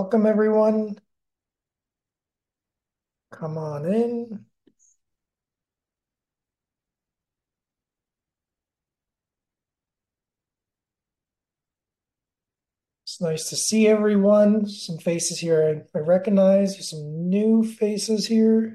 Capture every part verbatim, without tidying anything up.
Welcome, everyone. Come on in. It's nice to see everyone. Some faces here I, I recognize. There's some new faces here.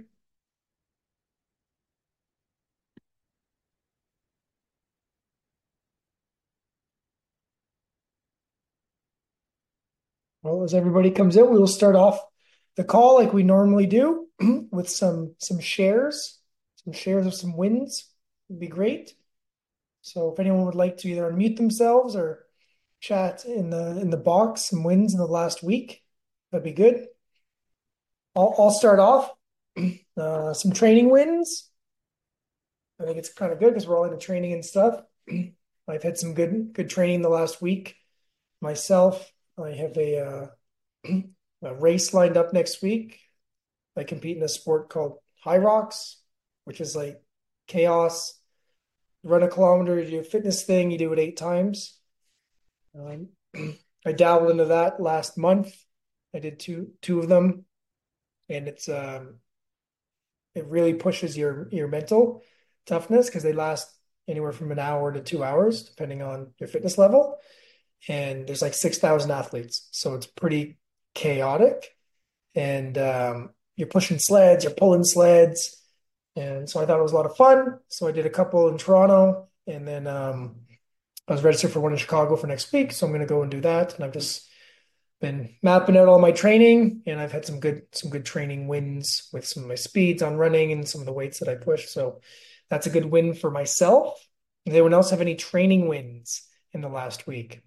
Well, as everybody comes in, we will start off the call like we normally do with some some shares, some shares of some wins would be great. So if anyone would like to either unmute themselves or chat in the in the box, some wins in the last week, that'd be good. I'll, I'll start off. Uh, some training wins. I think it's kind of good because we're all into training and stuff. I've had some good good training the last week myself. I have a, uh, a race lined up next week. I compete in a sport called High Rocks, which is like chaos. You run a kilometer, you do a fitness thing, you do it eight times. Um, I dabbled into that last month. I did two two of them, and it's um, it really pushes your your mental toughness because they last anywhere from an hour to two hours, depending on your fitness level. And there's like six thousand athletes. So it's pretty chaotic. And um, you're pushing sleds, you're pulling sleds. And so I thought it was a lot of fun. So I did a couple in Toronto. And then um, I was registered for one in Chicago for next week. So I'm going to go and do that. And I've just been mapping out all my training. And I've had some good, some good training wins with some of my speeds on running and some of the weights that I push. So that's a good win for myself. Does anyone else have any training wins in the last week?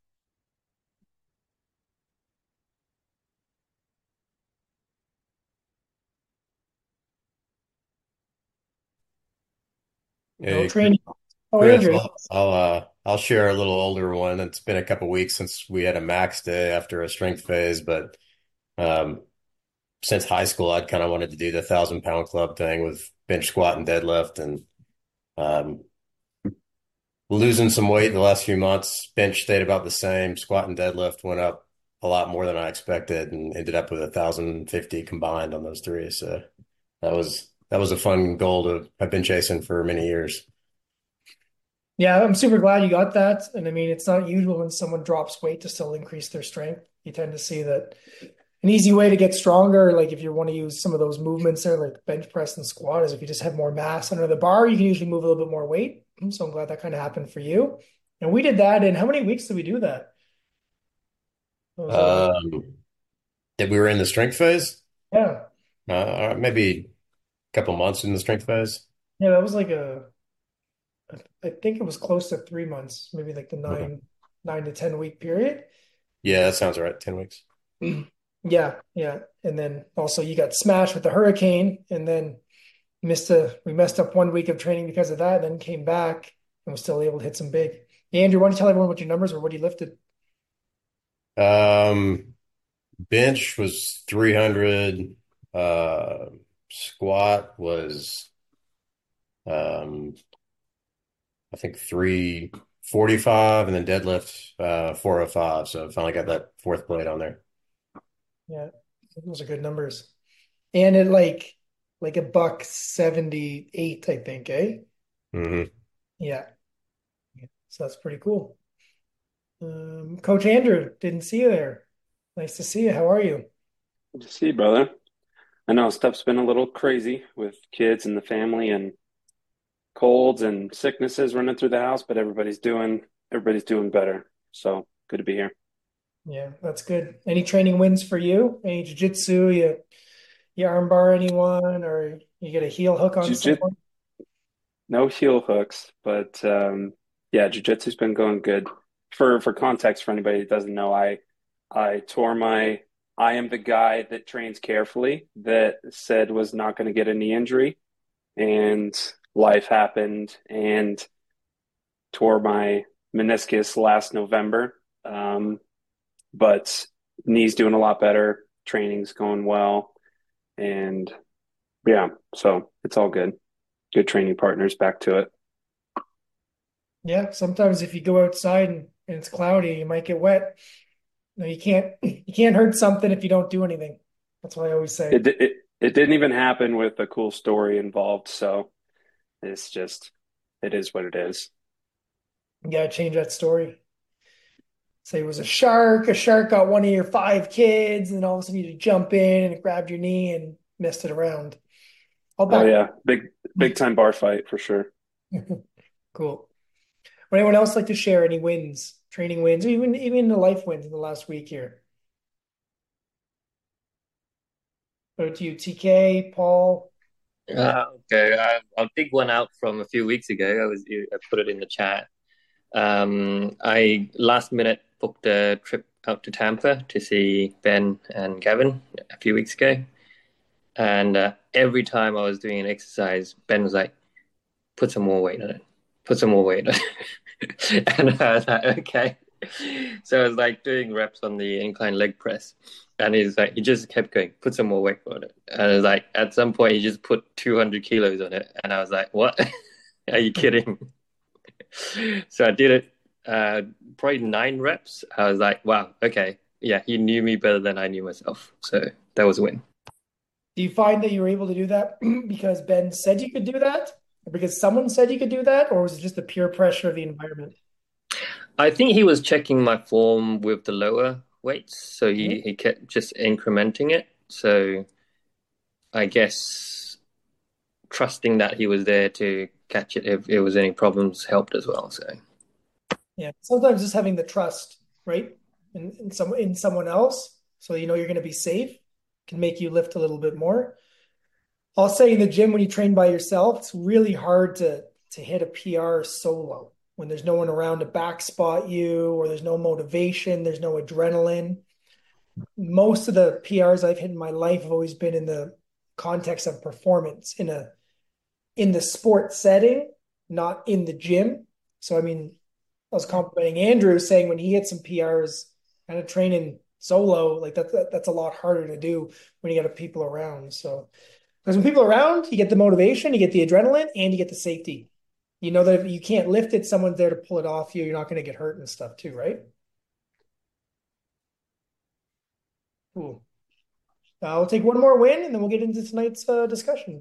No Hey, training. Oh, Chris, Andrew. I'll I'll uh I'll share a little older one. It's been a couple weeks since we had a max day after a strength phase, but um since high school I'd kind of wanted to do the thousand pound club thing with bench squat and deadlift and um losing some weight the last few months. Bench stayed about the same, squat and deadlift went up a lot more than I expected and ended up with a thousand fifty combined on those three. So that was that was a fun goal to have been chasing for many years. Yeah, I'm super glad you got that. And I mean, it's not usual when someone drops weight to still increase their strength. You tend to see that an easy way to get stronger, like if you want to use some of those movements there, like bench press and squat, is if you just have more mass under the bar, you can usually move a little bit more weight. So I'm glad that kind of happened for you. And we did that in how many weeks did we do that? It was uh Um, that we were in the strength phase. yeah. Uh, maybe a couple months in the strength phase. Yeah, that was like a I think it was close to three months, maybe like the Okay. nine nine to ten week period. Yeah, that sounds right. ten weeks. Yeah, yeah. And then also you got smashed with the hurricane and then missed a we messed up one week of training because of that, then came back and was still able to hit some big. Hey, Andrew, why don't you tell everyone what your numbers were, what you lifted? Um, bench was three hundred. Uh, squat was, um, I think three forty-five, and then deadlift, uh, four oh five. So finally got that fourth plate on there. Yeah, those are good numbers. And it like like a buck seventy-eight, I think, eh? hmm Yeah. So that's pretty cool. Um, Coach Andrew, didn't see you there. Nice to see you. How are you? Good to see you, brother. I know stuff's been a little crazy with kids and the family and colds and sicknesses running through the house, but everybody's doing everybody's doing better. So good to be here. Yeah, that's good. Any training wins for you? Any jiu-jitsu? You you armbar anyone or you get a heel hook on Jiu-jitsu, someone? no heel hooks, but um, yeah, jiu-jitsu's been going good. For for context, for anybody that doesn't know, I I tore my I am the guy that trains carefully that said was not going to get a knee injury, and life happened and tore my meniscus last November. Um, but knee's doing a lot better. Training's going well. And yeah, so it's all good. Good training partners, back to it. Yeah, sometimes if you go outside and, and it's cloudy, you might get wet. No, you can't you can't hurt something if you don't do anything. That's what I always say. It it it didn't even happen with a cool story involved, so it's just it is what it is. You gotta change that story. Say it was a shark, a shark got one of your five kids, and all of a sudden you jump in and it grabbed your knee and messed it around. I'll Oh back. yeah, big big time bar fight for sure. Cool. Would anyone else like to share any wins, training wins, or even even the life wins in the last week here? Over to you, T K, Paul. Uh, okay, I, I'll dig one out from a few weeks ago. I was I put it in the chat. Um, I last minute booked a trip out to Tampa to see Ben and Gavin a few weeks ago, and uh, every time I was doing an exercise, Ben was like, "Put some more weight on it. Put some more weight on it," and I was like, "Okay." So I was like doing reps on the incline leg press, and he's like, he just kept going, "Put some more weight on it," and I was like, at some point, he just put two hundred kilos on it, and I was like, "What? Are you kidding?" So I did it, uh, probably nine reps. I was like, "Wow, okay, yeah, he knew me better than I knew myself." So that was a win. Do you find that you were able to do that because Ben said you could do that, or because someone said you could do that, or was it just the pure pressure of the environment? I think he was checking my form with the lower weights, so he, Mhm. he kept just incrementing it. So I guess trusting that he was there to catch it if it was any problems helped as well. So Yeah, sometimes just having the trust, right, in, in some in someone else, so you know you're going to be safe, can make you lift a little bit more. I'll say in the gym when you train by yourself, it's really hard to to hit a P R solo when there's no one around to back spot you, or there's no motivation, there's no adrenaline. Most of the P Rs I've hit in my life have always been in the context of performance in a in the sport setting, not in the gym. So I mean, I was complimenting Andrew saying when he hit some P Rs kind of training solo, like that, that that's a lot harder to do when you got people around. So because when people are around, you get the motivation, you get the adrenaline, and you get the safety. You know that if you can't lift it, someone's there to pull it off you. You're not going to get hurt and stuff too, right? Cool. Uh, we'll take one more win and then we'll get into tonight's uh, discussion.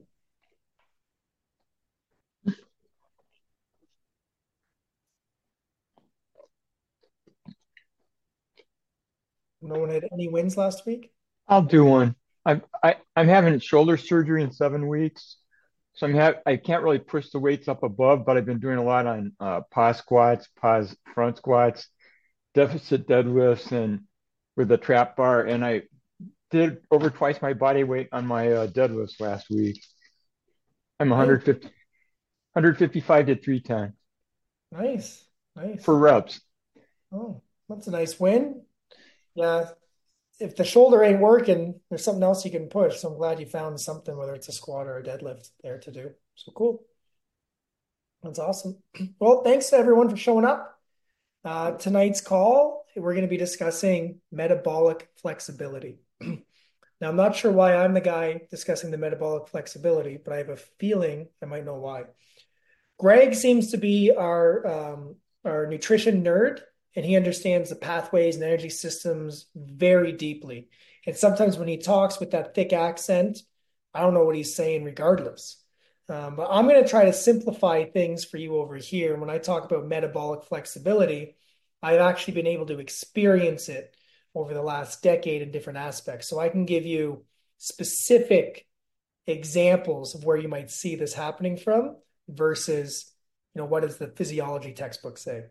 No one had any wins last week? I'll do one. I'm I, I'm having shoulder surgery in seven weeks, so I'm have I can't really push the weights up above, but I've been doing a lot on uh, pause squats, pause front squats, deficit deadlifts, and with the trap bar. And I did over twice my body weight on my uh, deadlifts last week. I'm Nice, one fifty, one fifty-five to three ten nice, nice. for reps. Oh, that's a nice win. Yeah, if the shoulder ain't working, there's something else you can push. So I'm glad you found something, whether it's a squat or a deadlift there to do. So cool. That's awesome. Well, thanks to everyone for showing up. Uh, tonight's call, we're going to be discussing metabolic flexibility. Now, I'm not sure why I'm the guy discussing the metabolic flexibility, but I have a feeling I might know why. Greg seems to be our um, our nutrition nerd, and he understands the pathways and energy systems very deeply. And sometimes when he talks with that thick accent, I don't know what he's saying regardless. Um, but I'm going to try to simplify things for you over here. And when I talk about metabolic flexibility, I've actually been able to experience it over the last decade in different aspects. So I can give you specific examples of where you might see this happening from versus, you know, what does the physiology textbook say?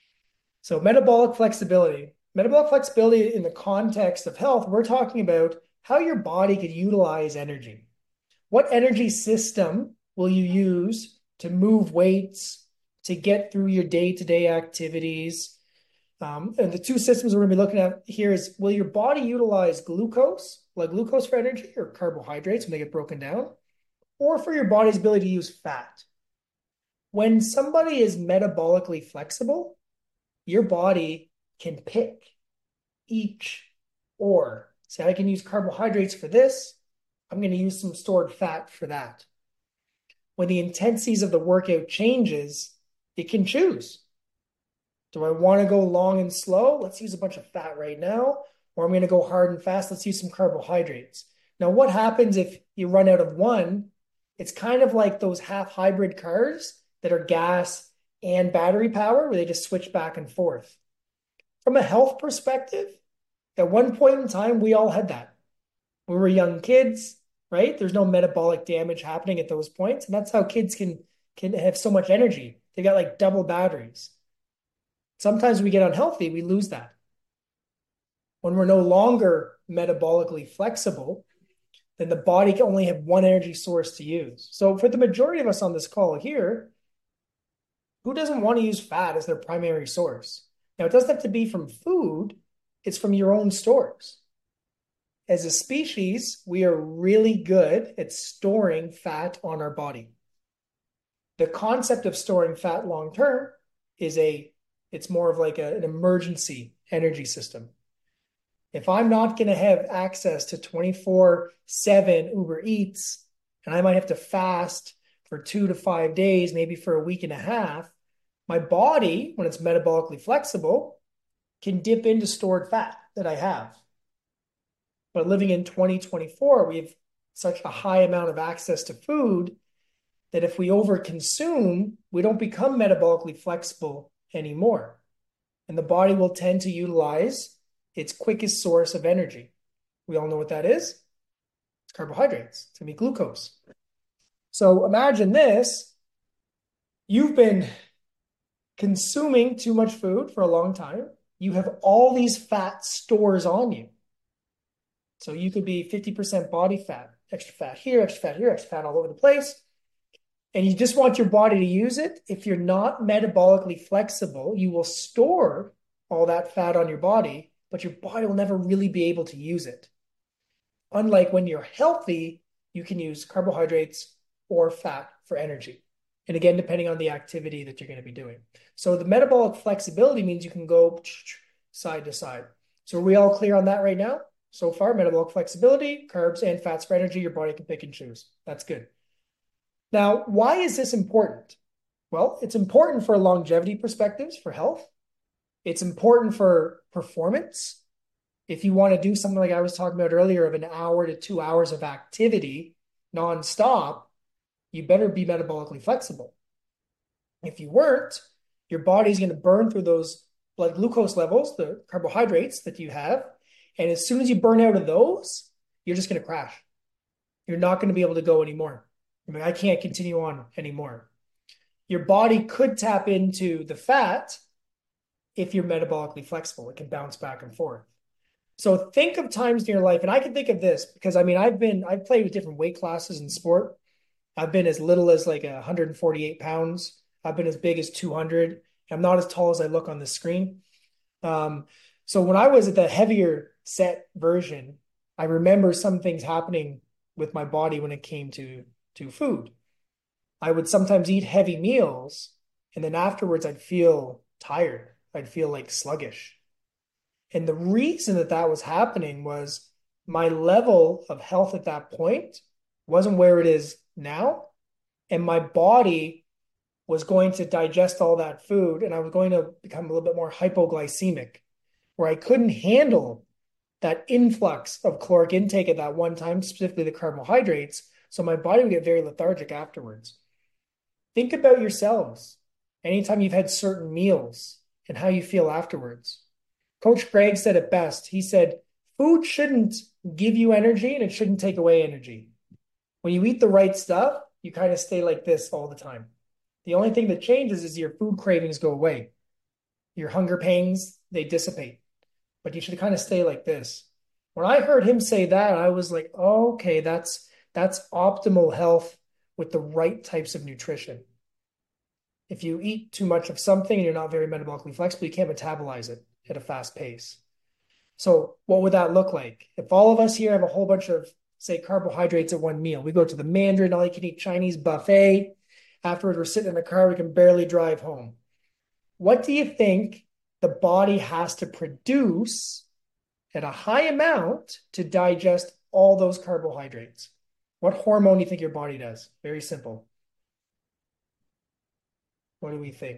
So metabolic flexibility, metabolic flexibility in the context of health, we're talking about how your body could utilize energy. What energy system will you use to move weights, to get through your day-to-day activities? Um, and the two systems we're going to be looking at here is, will your body utilize glucose, like glucose for energy, or carbohydrates when they get broken down, or for your body's ability to use fat? When somebody is metabolically flexible, your body can pick each or say, I can use carbohydrates for this. I'm going to use some stored fat for that. When the intensities of the workout changes, it can choose. Do I want to go long and slow? Let's use a bunch of fat right now. Or I'm going to go hard and fast. Let's use some carbohydrates. Now, what happens if you run out of one? It's kind of like those half hybrid cars that are gas and battery power, where they just switch back and forth. From a health perspective, at one point in time, we all had that. We were young kids, right? There's no metabolic damage happening at those points. And that's how kids can, can have so much energy. They got like double batteries. Sometimes we get unhealthy, we lose that. When we're no longer metabolically flexible, then the body can only have one energy source to use. So for the majority of us on this call here, who doesn't want to use fat as their primary source? Now, it doesn't have to be from food. It's from your own stores. As a species, we are really good at storing fat on our body. The concept of storing fat long-term is a, it's more of like a, an emergency energy system. If I'm not going to have access to twenty-four seven Uber Eats, and I might have to fast for two to five days, maybe for a week and a half, my body, when it's metabolically flexible, can dip into stored fat that I have. But living in twenty twenty-four, we have such a high amount of access to food that if we overconsume, we don't become metabolically flexible anymore. And the body will tend to utilize its quickest source of energy. We all know what that is. It's carbohydrates. It's going to be glucose. So imagine this. You've been consuming too much food for a long time. You have all these fat stores on you. So you could be fifty percent body fat, extra fat here, extra fat here, extra fat all over the place. And you just want your body to use it. If you're not metabolically flexible, you will store all that fat on your body, but your body will never really be able to use it. Unlike when you're healthy, you can use carbohydrates or fat for energy. And again, depending on the activity that you're going to be doing. So the metabolic flexibility means you can go side to side. So are we all clear on that right now? So far, metabolic flexibility, carbs and fats for energy, your body can pick and choose. That's good. Now, why is this important? Well, it's important for longevity perspectives, for health. It's important for performance. If you want to do something like I was talking about earlier of an hour to two hours of activity nonstop, you better be metabolically flexible. If you weren't, your body's going to burn through those blood glucose levels, the carbohydrates that you have. And as soon as you burn out of those, you're just going to crash. You're not going to be able to go anymore. I mean, I can't continue on anymore. Your body could tap into the fat if you're metabolically flexible. It can bounce back and forth. So think of times in your life, and I can think of this because I mean, I've been, I've played with different weight classes in sport. I've been as little as like one hundred forty-eight pounds. I've been as big as two hundred. I'm not as tall as I look on the screen. Um, so when I was at the heavier set version, I remember some things happening with my body when it came to, to food. I would sometimes eat heavy meals, and then afterwards I'd feel tired. I'd feel like sluggish. And the reason that that was happening was my level of health at that point wasn't where it is now. And my body was going to digest all that food, and I was going to become a little bit more hypoglycemic, where I couldn't handle that influx of caloric intake at that one time, specifically the carbohydrates. So my body would get very lethargic afterwards. Think about yourselves anytime you've had certain meals and how you feel afterwards. Coach Greg said it best. He said, food shouldn't give you energy and it shouldn't take away energy. When you eat the right stuff, you kind of stay like this all the time. The only thing that changes is your food cravings go away. Your hunger pangs, they dissipate. But you should kind of stay like this. When I heard him say that, I was like, oh, okay, that's that's optimal health with the right types of nutrition. If you eat too much of something and you're not very metabolically flexible, you can't metabolize it at a fast pace. So what would that look like? If all of us here have a whole bunch of, say, carbohydrates at one meal, we go to the Mandarin all-you-can-eat Chinese buffet. Afterwards, we're sitting in the car, we can barely drive home. What do you think the body has to produce at a high amount to digest all those carbohydrates? What hormone do you think your body does? Very simple. What do we think?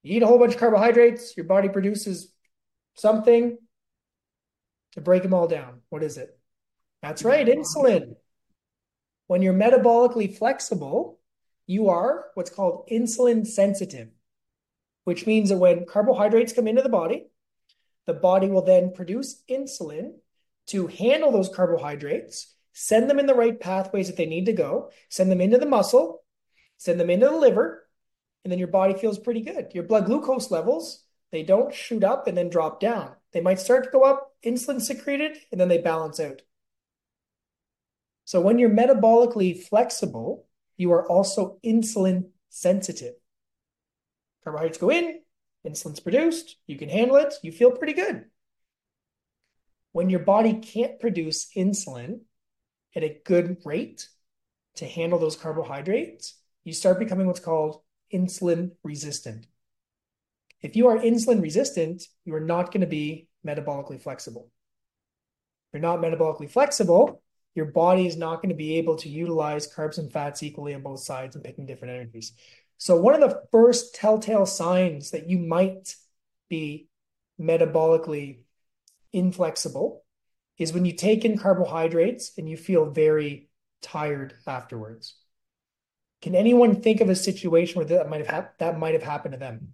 You eat a whole bunch of carbohydrates, your body produces something to break them all down. What is it? That's right, insulin. When you're metabolically flexible, you are what's called insulin sensitive, which means that when carbohydrates come into the body, the body will then produce insulin to handle those carbohydrates, send them in the right pathways that they need to go, send them into the muscle, send them into the liver, and then your body feels pretty good. Your blood glucose levels, they don't shoot up and then drop down. They might start to go up, insulin secreted, and then they balance out. So when you're metabolically flexible, you are also insulin sensitive. Carbohydrates go in, insulin's produced, you can handle it, you feel pretty good. When your body can't produce insulin at a good rate to handle those carbohydrates, you start becoming what's called insulin resistant. If you are insulin resistant, you are not going to be metabolically flexible. If you're not metabolically flexible, your body is not going to be able to utilize carbs and fats equally on both sides and picking different energies. So one of the first telltale signs that you might be metabolically inflexible is when you take in carbohydrates and you feel very tired afterwards. Can anyone think of a situation where that might have that might have happened to them?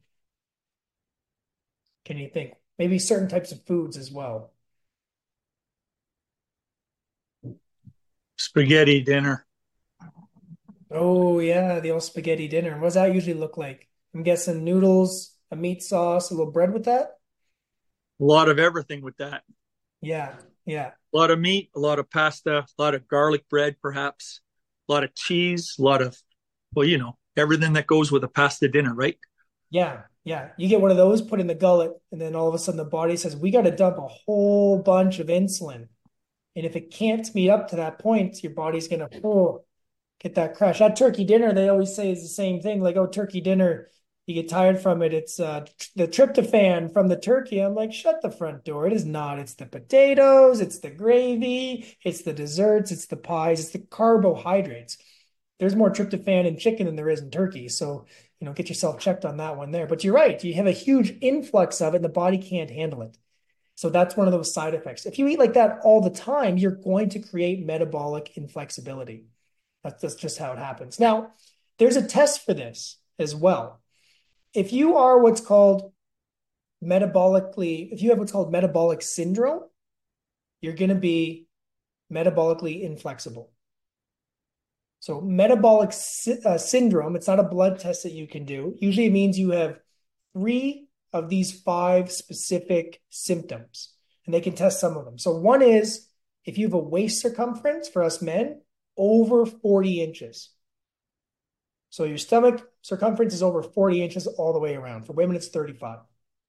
Can you think? Maybe certain types of foods as well. Spaghetti dinner. Oh yeah, the old spaghetti dinner. What does that usually look like? I'm guessing noodles, a meat sauce, a little bread with that. A lot of everything with that. Yeah, yeah. A lot of meat, a lot of pasta, a lot of garlic bread, perhaps, a lot of cheese, a lot of, well, you know, everything that goes with a pasta dinner, right? Yeah, yeah. You get one of those put in the gullet, and then all of a sudden the body says, we got to dump a whole bunch of insulin. And if it can't meet up to that point, your body's going to oh, get that crash. At turkey dinner, they always say is the same thing. Like, oh, turkey dinner, you get tired from it. It's uh, the tryptophan from the turkey. I'm like, shut the front door. It is not. It's the potatoes. It's the gravy. It's the desserts. It's the pies. It's the carbohydrates. There's more tryptophan in chicken than there is in turkey. So, you know, get yourself checked on that one there. But you're right. You have a huge influx of it and the body can't handle it. So that's one of those side effects. If you eat like that all the time, you're going to create metabolic inflexibility. That's, that's just how it happens. Now, there's a test for this as well. If you are what's called metabolically, if you have what's called metabolic syndrome, you're going to be metabolically inflexible. So metabolic sy- uh, syndrome, it's not a blood test that you can do. Usually it means you have three of these five specific symptoms, and they can test some of them. So one is if you have a waist circumference for us men over forty inches. So your stomach circumference is over forty inches all the way around. For women, it's thirty-five.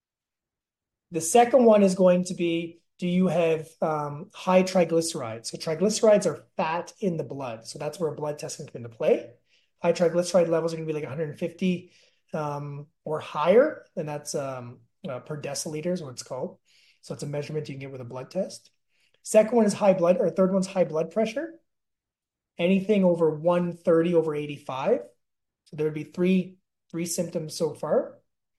The second one is going to be, do you have um, high triglycerides? So triglycerides are fat in the blood. So that's where a blood test can come into play. High triglyceride levels are going to be like one hundred fifty um, or higher, and that's um, uh, per deciliter is what it's called. So it's a measurement you can get with a blood test. Second one is high blood, or third one's high blood pressure. Anything over one thirty over eighty-five. So there would be three, three symptoms so far.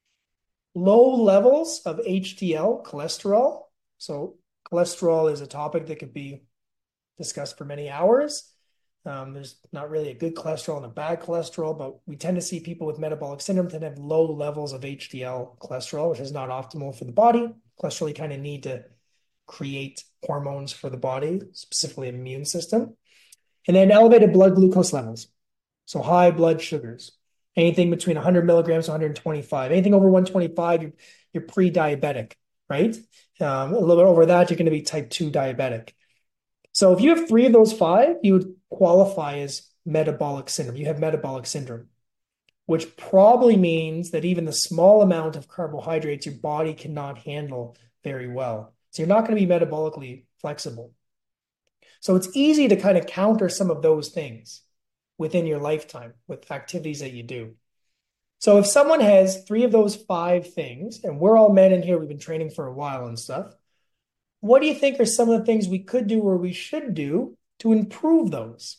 Low levels of H D L, cholesterol. So cholesterol is a topic that could be discussed for many hours. Um, there's not really a good cholesterol and a bad cholesterol, but we tend to see people with metabolic syndrome tend to have low levels of H D L cholesterol, which is not optimal for the body. Cholesterol, you kind of need to create hormones for the body, specifically immune system. And then elevated blood glucose levels. So high blood sugars, anything between one hundred milligrams to one hundred twenty-five. Anything over one twenty-five, you're, you're pre-diabetic, right? Um, a little bit over that, you're going to be type two diabetic. So if you have three of those five, you would qualify as metabolic syndrome. You have metabolic syndrome, which probably means that even the small amount of carbohydrates your body cannot handle very well. So you're not going to be metabolically flexible. So it's easy to kind of counter some of those things within your lifetime with activities that you do. So if someone has three of those five things, and we're all men in here, we've been training for a while and stuff, what do you think are some of the things we could do or we should do to improve those?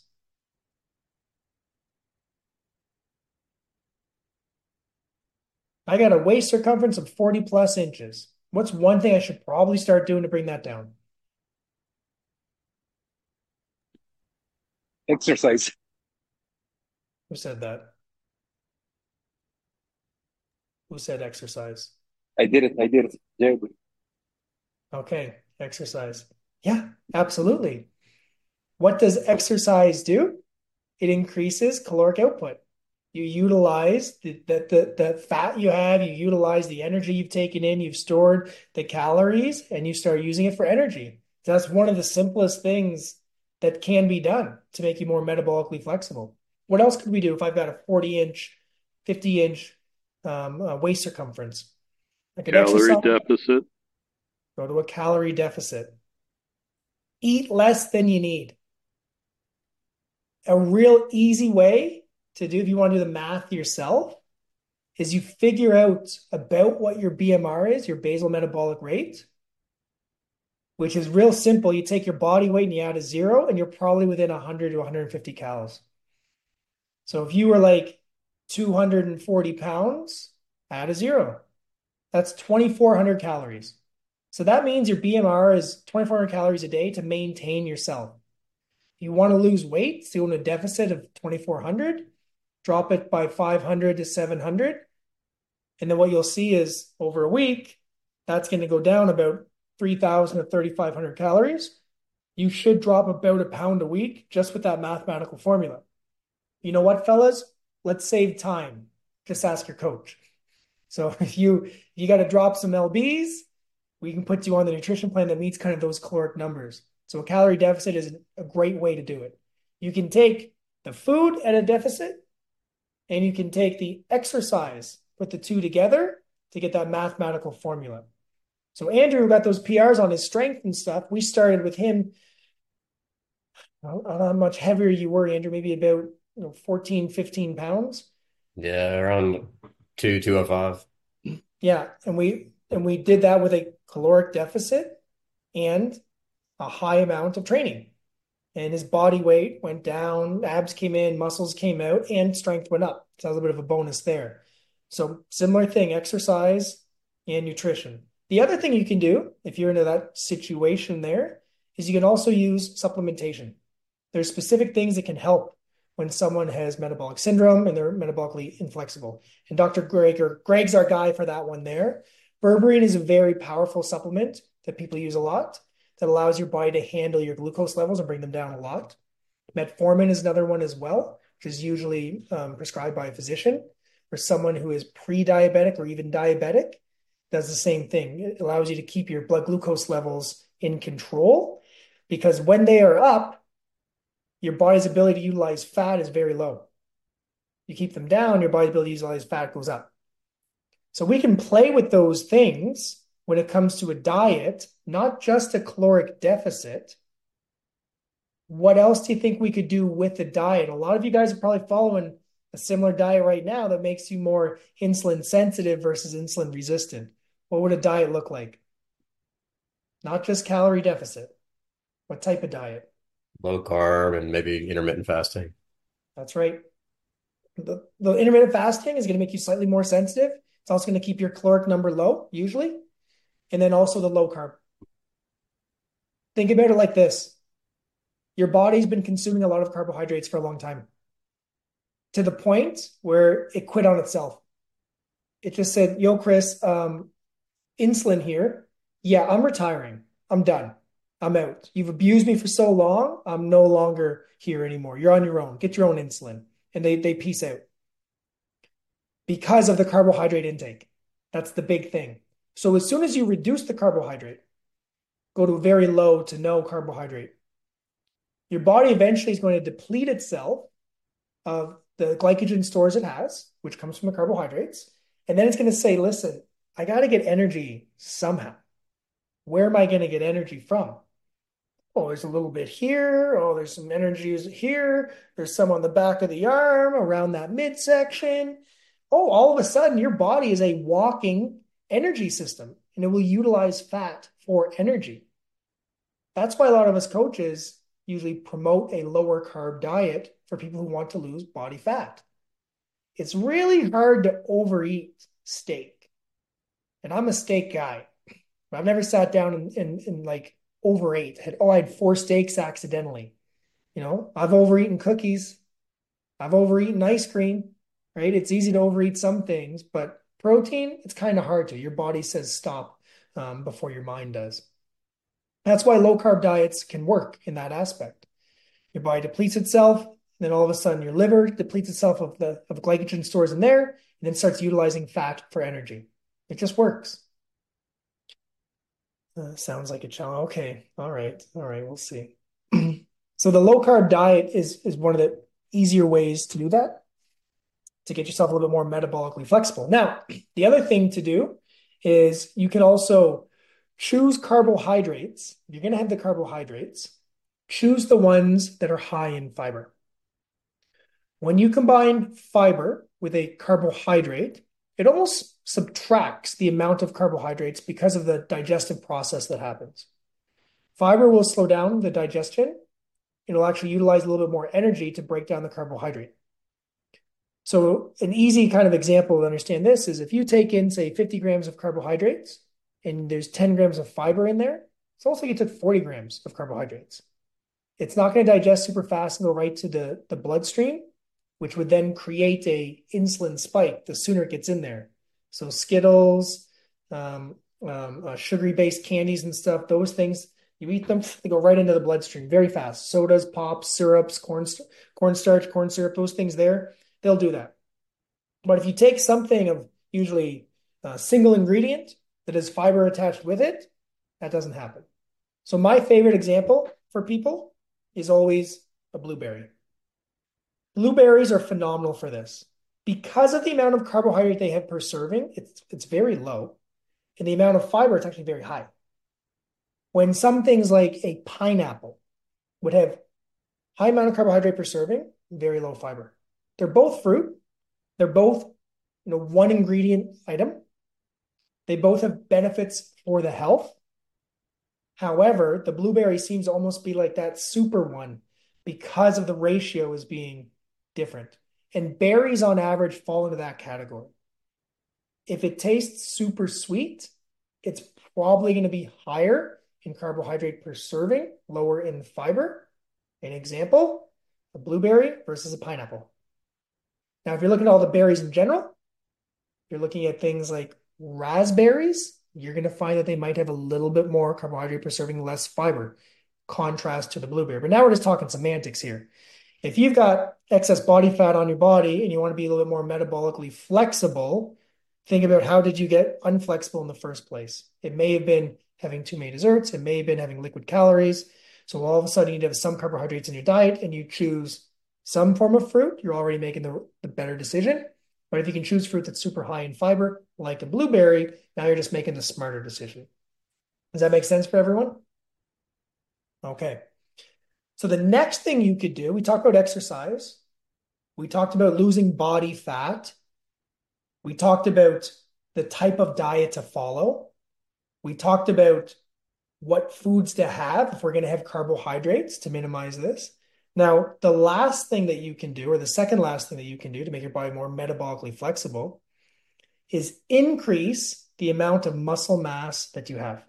I got a waist circumference of forty plus inches. What's one thing I should probably start doing to bring that down? Exercise. Who said that? Who said exercise? I did it. I did it. Yeah. Okay, exercise. Yeah, absolutely. What does exercise do? It increases caloric output. You utilize the, the, the, the fat you have, you utilize the energy you've taken in, you've stored the calories, and you start using it for energy. So that's one of the simplest things that can be done to make you more metabolically flexible. What else could we do if I've got a forty inch, fifty inch um, uh, waist circumference? I could Calorie exercise, deficit. go to a calorie deficit. Eat less than you need. A real easy way to do, if you want to do the math yourself, is you figure out about what your B M R is, your basal metabolic rate, which is real simple. You take your body weight and you add a zero, and you're probably within one hundred to one hundred fifty calories. So if you were like two hundred forty pounds, add a zero. That's twenty-four hundred calories. So that means your B M R is twenty-four hundred calories a day to maintain yourself. If you want to lose weight, still in a deficit of twenty-four hundred, drop it by five hundred to seven hundred. And then what you'll see is over a week, that's going to go down about three thousand to thirty-five hundred calories. You should drop about a pound a week just with that mathematical formula. You know what, fellas? Let's save time. Just ask your coach. So if you if you got to drop some L Bs, we can put you on the nutrition plan that meets kind of those caloric numbers. So a calorie deficit is a great way to do it. You can take the food at a deficit, and you can take the exercise, put the two together to get that mathematical formula. So Andrew got those P Rs on his strength and stuff. We started with him. I don't know how much heavier you were, Andrew, maybe about you know, fourteen, fifteen pounds. Yeah, around two, two oh five. Yeah, and we and we did that with a caloric deficit and a high amount of training. And his body weight went down, abs came in, muscles came out, and strength went up. So that was a bit of a bonus there. So similar thing, exercise and nutrition. The other thing you can do, if you're into that situation there, is you can also use supplementation. There's specific things that can help when someone has metabolic syndrome and they're metabolically inflexible. And Doctor Greg, or Greg's our guy for that one there. Berberine is a very powerful supplement that people use a lot that allows your body to handle your glucose levels and bring them down a lot. Metformin is another one as well, which is usually um, prescribed by a physician for someone who is pre-diabetic or even diabetic. Does the same thing. It allows you to keep your blood glucose levels in control because when they are up, your body's ability to utilize fat is very low. You keep them down, your body's ability to utilize fat goes up. So we can play with those things when it comes to a diet, not just a caloric deficit. What else do you think we could do with the diet? A lot of you guys are probably following a similar diet right now that makes you more insulin sensitive versus insulin resistant. What would a diet look like? Not just calorie deficit. What type of diet? Low carb and maybe intermittent fasting. That's right. The, the intermittent fasting is going to make you slightly more sensitive. It's also going to keep your caloric number low, usually. And then also the low carb. Think about it like this. Your body's been consuming a lot of carbohydrates for a long time, to the point where it quit on itself. It just said, yo, Chris, um, insulin here. Yeah, I'm retiring. I'm done. I'm out. You've abused me for so long. I'm no longer here anymore. You're on your own. Get your own insulin. And they, they peace out. Because of the carbohydrate intake. That's the big thing. So as soon as you reduce the carbohydrate, go to very low to no carbohydrate, your body eventually is going to deplete itself of the glycogen stores it has, which comes from the carbohydrates. And then it's going to say, listen, I got to get energy somehow. Where am I going to get energy from? Oh, there's a little bit here. Oh, there's some energy here. There's some on the back of the arm, around that midsection. Oh, all of a sudden, your body is a walking energy system, and it will utilize fat for energy. That's why a lot of us coaches usually promote a lower carb diet for people who want to lose body fat. It's really hard to overeat steak. And I'm a steak guy. I've never sat down and, and, and like overate. Had, oh, I had four steaks accidentally. You know, I've overeaten cookies. I've overeaten ice cream, right? It's easy to overeat some things, but protein, it's kind of hard to. Your body says stop um, before your mind does. That's why low carb diets can work in that aspect. Your body depletes itself, then all of a sudden your liver depletes itself of the of glycogen stores in there, and then starts utilizing fat for energy. It just works. Uh, sounds like a challenge. Okay, all right, all right, we'll see. So the low carb diet is is one of the easier ways to do that, to get yourself a little bit more metabolically flexible. Now, the other thing to do is you can also choose carbohydrates. If you're going to have the carbohydrates, choose the ones that are high in fiber. When you combine fiber with a carbohydrate, it almost subtracts the amount of carbohydrates because of the digestive process that happens. Fiber will slow down the digestion. It'll actually utilize a little bit more energy to break down the carbohydrate. So an easy kind of example to understand this is if you take in, say, fifty grams of carbohydrates and there's ten grams of fiber in there, it's almost like you took forty grams of carbohydrates. It's not going to digest super fast and go right to the, the bloodstream, which would then create a insulin spike the sooner it gets in there. So Skittles, um, um, uh, sugary-based candies and stuff, those things, you eat them, they go right into the bloodstream very fast. Sodas, pops, syrups, corn, cornstarch, corn syrup, those things there, they'll do that. But if you take something of usually a single ingredient that has fiber attached with it, that doesn't happen. So my favorite example for people is always a blueberry. Blueberries are phenomenal for this. Because of the amount of carbohydrate they have per serving, it's, it's very low. And the amount of fiber, it's actually very high. When some things like a pineapple would have high amount of carbohydrate per serving, very low fiber. They're both fruit. They're both, you know, one ingredient item. They both have benefits for the health. However, the blueberry seems to almost be like that super one because of the ratio as being different. And berries on average fall into that category. If it tastes super sweet, it's probably going to be higher in carbohydrate per serving, lower in fiber. An example, a blueberry versus a pineapple. Now, if you're looking at all the berries in general, you're looking at things like raspberries, you're going to find that they might have a little bit more carbohydrate per serving, less fiber, contrast to the blueberry. But now we're just talking semantics here. If you've got excess body fat on your body and you want to be a little bit more metabolically flexible, think about how did you get unflexible in the first place? It may have been having too many desserts. It may have been having liquid calories. So all of a sudden you need to have some carbohydrates in your diet and you choose some form of fruit, you're already making the, the better decision. But if you can choose fruit that's super high in fiber, like a blueberry, now you're just making the smarter decision. Does that make sense for everyone? Okay. So the next thing you could do, we talked about exercise. We talked about losing body fat. We talked about the type of diet to follow. We talked about what foods to have if we're going to have carbohydrates to minimize this. Now, the last thing that you can do, or the second last thing that you can do to make your body more metabolically flexible, is increase the amount of muscle mass that you have.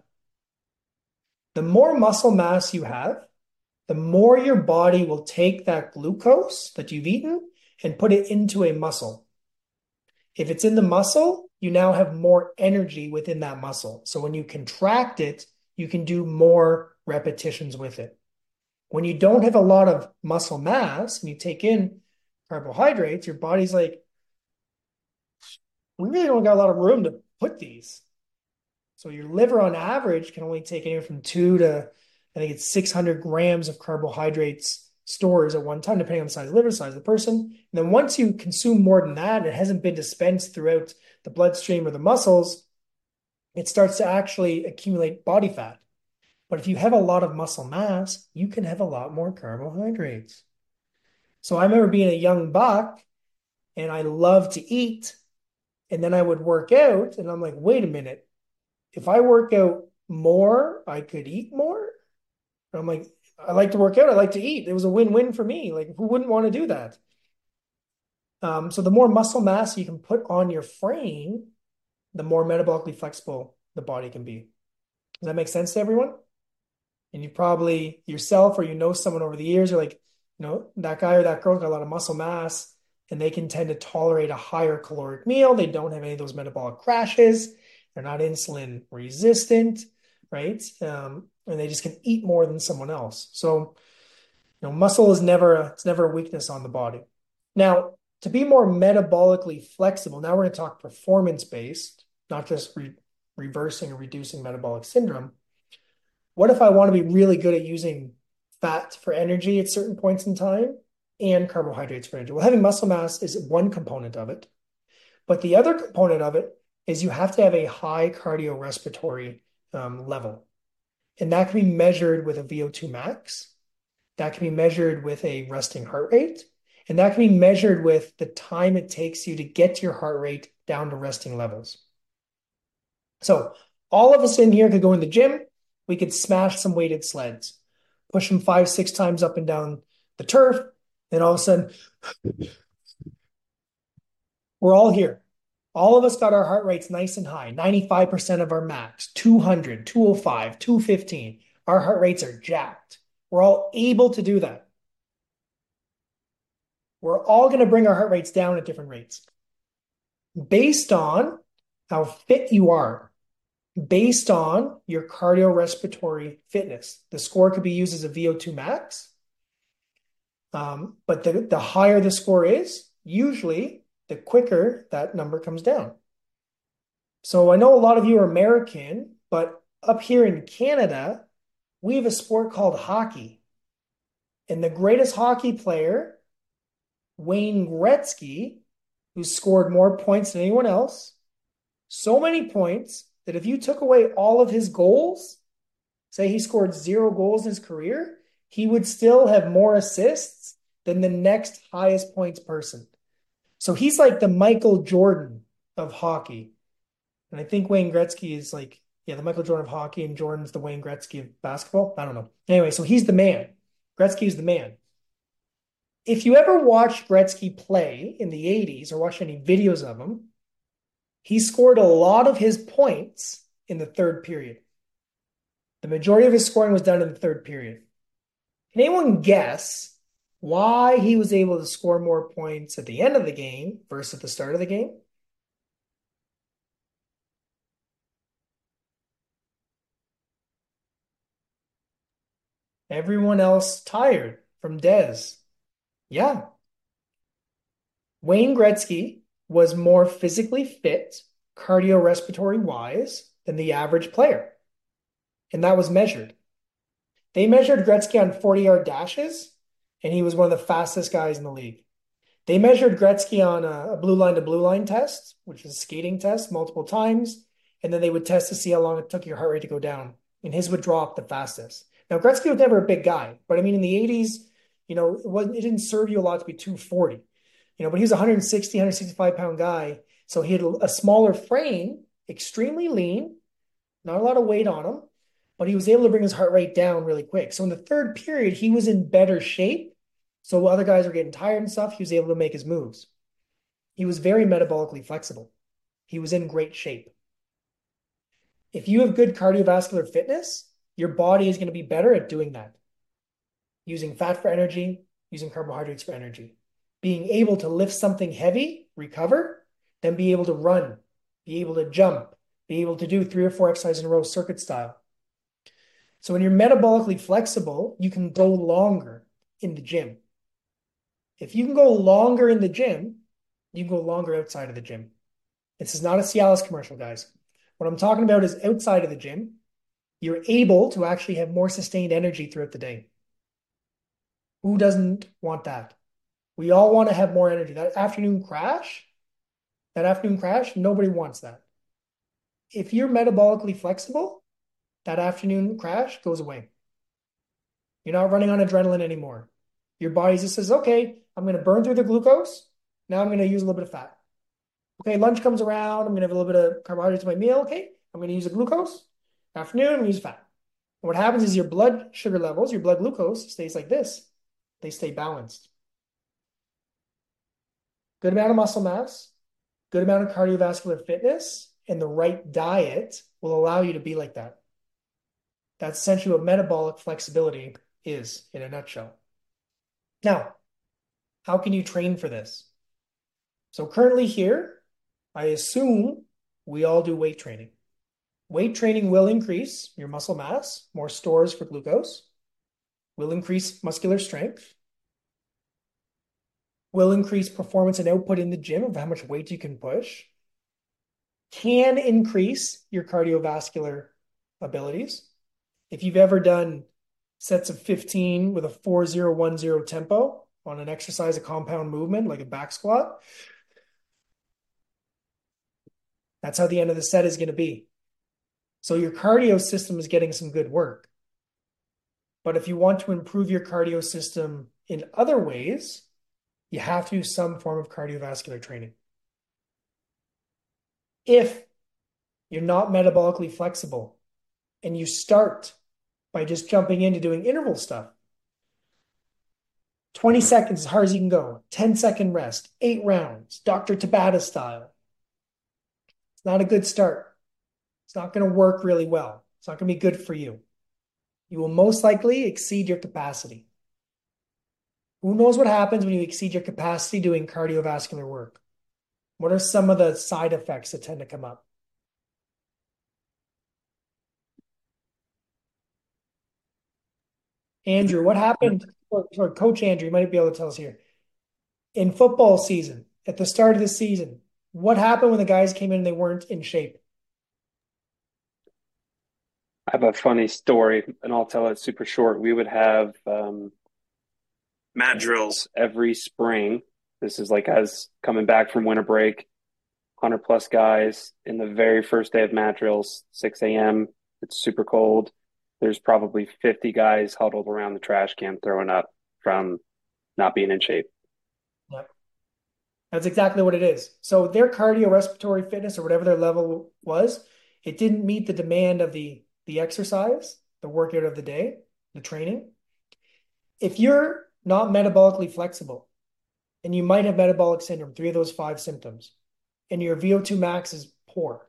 The more muscle mass you have, the more your body will take that glucose that you've eaten and put it into a muscle. If it's in the muscle, you now have more energy within that muscle. So when you contract it, you can do more repetitions with it. When you don't have a lot of muscle mass and you take in carbohydrates, your body's like, we really don't got a lot of room to put these. So your liver on average can only take anywhere from two to, I think it's six hundred grams of carbohydrates stores at one time, depending on the size of the liver, size of the person. And then once you consume more than that, it hasn't been dispensed throughout the bloodstream or the muscles, it starts to actually accumulate body fat. But if you have a lot of muscle mass, you can have a lot more carbohydrates. So I remember being a young buck and I loved to eat. And then I would work out and I'm like, wait a minute. If I work out more, I could eat more. And I'm like, I like to work out. I like to eat. It was a win-win for me. Like, who wouldn't want to do that? Um, so the more muscle mass you can put on your frame, the more metabolically flexible the body can be. Does that make sense to everyone? And you probably yourself or you know someone over the years, you're like, you know, that guy or that girl got a lot of muscle mass and they can tend to tolerate a higher caloric meal. They don't have any of those metabolic crashes. They're not insulin resistant, right? Um, and they just can eat more than someone else. So, you know, muscle is never a, it's never a weakness on the body. Now, to be more metabolically flexible, now we're going to talk performance-based, not just re reversing or reducing metabolic syndrome. What if I want to be really good at using fat for energy at certain points in time and carbohydrates for energy? Well, having muscle mass is one component of it. But the other component of it is you have to have a high cardiorespiratory um, level. And that can be measured with a V O two max. That can be measured with a resting heart rate. And that can be measured with the time it takes you to get your heart rate down to resting levels. So all of us in here could go in the gym. We could smash some weighted sleds, push them five, six times up and down the turf. And all of a sudden, we're all here. All of us got our heart rates nice and high, ninety-five percent of our max, two hundred, two oh five, two fifteen. Our heart rates are jacked. We're all able to do that. We're all going to bring our heart rates down at different rates based on how fit you are, based on your cardiorespiratory fitness. The score could be used as a V O two max, um, but the, the higher the score is, usually the quicker that number comes down. So I know a lot of you are American, but up here in Canada, we have a sport called hockey. And the greatest hockey player, Wayne Gretzky, who scored more points than anyone else, so many points that if you took away all of his goals, say he scored zero goals in his career, he would still have more assists than the next highest points person. So he's like the Michael Jordan of hockey. And I think Wayne Gretzky is like, yeah, the Michael Jordan of hockey, and Jordan's the Wayne Gretzky of basketball. I don't know. Anyway, so he's the man. Gretzky is the man. If you ever watched Gretzky play in the eighties or watched any videos of him, he scored a lot of his points in the third period. The majority of his scoring was done in the third period. Can anyone guess why he was able to score more points at the end of the game versus at the start of the game? Everyone else tired from Dez. Yeah. Wayne Gretzky was more physically fit, cardiorespiratory wise, than the average player. And that was measured. They measured Gretzky on forty-yard dashes, and he was one of the fastest guys in the league. They measured Gretzky on a, a blue line to blue line test, which is a skating test, multiple times, and then they would test to see how long it took your heart rate to go down. And his would drop the fastest. Now, Gretzky was never a big guy, but I mean, in the eighties, you know, it wasn't, it didn't serve you a lot to be two forty, you know, but he was a one sixty, one sixty-five pound guy. So he had a smaller frame, extremely lean, not a lot of weight on him, but he was able to bring his heart rate down really quick. So in the third period, he was in better shape. So while other guys were getting tired and stuff, he was able to make his moves. He was very metabolically flexible. He was in great shape. If you have good cardiovascular fitness, your body is going to be better at doing that. Using fat for energy, using carbohydrates for energy. Being able to lift something heavy, recover, then be able to run, be able to jump, be able to do three or four exercises in a row circuit style. So when you're metabolically flexible, you can go longer in the gym. If you can go longer in the gym, you can go longer outside of the gym. This is not a Cialis commercial, guys. What I'm talking about is outside of the gym, you're able to actually have more sustained energy throughout the day. Who doesn't want that? We all want to have more energy. That afternoon crash, that afternoon crash, nobody wants that. If you're metabolically flexible, that afternoon crash goes away. You're not running on adrenaline anymore. Your body just says, okay, I'm going to burn through the glucose. Now I'm going to use a little bit of fat. Okay, lunch comes around. I'm going to have a little bit of carbohydrates in my meal. Okay, I'm going to use the glucose. Afternoon, I'm going to use fat. And what happens is your blood sugar levels, your blood glucose stays like this. They stay balanced. Good amount of muscle mass, good amount of cardiovascular fitness, and the right diet will allow you to be like that. That's essentially what metabolic flexibility is in a nutshell. Now, how can you train for this? So currently here, I assume we all do weight training. Weight training will increase your muscle mass, more stores for glucose, will increase muscular strength, will increase performance and output in the gym of how much weight you can push, can increase your cardiovascular abilities. If you've ever done sets of fifteen with a four zero one zero tempo on an exercise, a compound movement like a back squat, that's how the end of the set is going to be. So your cardio system is getting some good work. But if you want to improve your cardio system in other ways, you have to do some form of cardiovascular training. If you're not metabolically flexible and you start by just jumping into doing interval stuff, twenty seconds as hard as you can go, ten second rest, eight rounds, Doctor Tabata style. It's not a good start. It's not going to work really well. It's not going to be good for you. You will most likely exceed your capacity. Who knows what happens when you exceed your capacity doing cardiovascular work? What are some of the side effects that tend to come up? Andrew, what happened? Or, or Coach Andrew, you might be able to tell us here. In football season, at the start of the season, what happened when the guys came in and they weren't in shape? I have a funny story, and I'll tell it super short. We would have um, mat drills every spring. This is like as coming back from winter break, one hundred plus guys in the very first day of mat drills, six a.m. It's super cold. There's probably fifty guys huddled around the trash can throwing up from not being in shape. Yep. That's exactly what it is. So their cardiorespiratory fitness or whatever their level was, it didn't meet the demand of the, the exercise, the workout of the day, the training. If you're not metabolically flexible, and you might have metabolic syndrome, three of those five symptoms, and your V O two max is poor,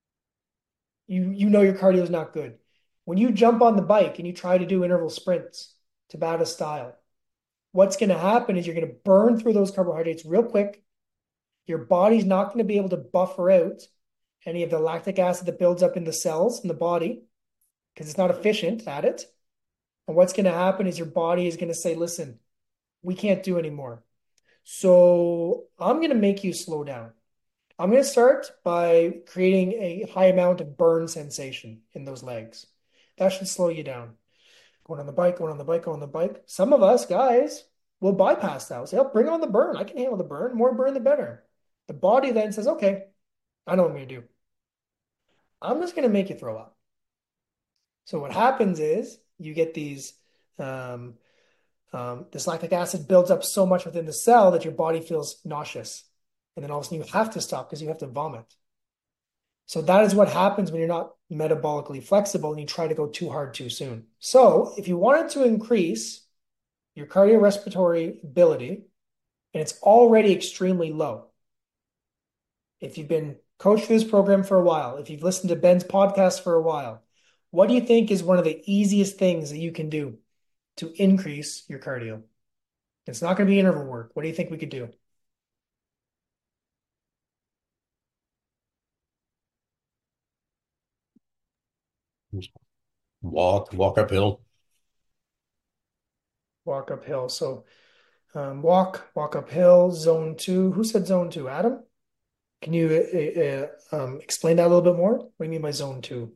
you, you know your cardio is not good. When you jump on the bike and you try to do interval sprints, Tabata style, what's going to happen is you're going to burn through those carbohydrates real quick. Your body's not going to be able to buffer out any of the lactic acid that builds up in the cells in the body because it's not efficient at it. And what's going to happen is your body is going to say, listen, we can't do anymore. So I'm going to make you slow down. I'm going to start by creating a high amount of burn sensation in those legs. That should slow you down. Going on the bike, going on the bike, going on the bike. Some of us guys will bypass that. We'll say, oh, bring on the burn. I can handle the burn. More burn, the better. The body then says, okay, I know what I'm going to do. I'm just going to make you throw up. So what happens is you get these, um, um, this lactic acid builds up so much within the cell that your body feels nauseous. And then all of a sudden you have to stop because you have to vomit. So that is what happens when you're not metabolically flexible and you try to go too hard too soon. So if you wanted to increase your cardiorespiratory ability, and it's already extremely low, if you've been coached for this program for a while, if you've listened to Ben's podcast for a while, what do you think is one of the easiest things that you can do to increase your cardio? It's not going to be interval work. What do you think we could do? Walk, walk uphill. Walk uphill. So um, walk, walk uphill, zone two. Who said zone two? Adam? Can you uh, uh, um, explain that a little bit more? What do you mean by zone two?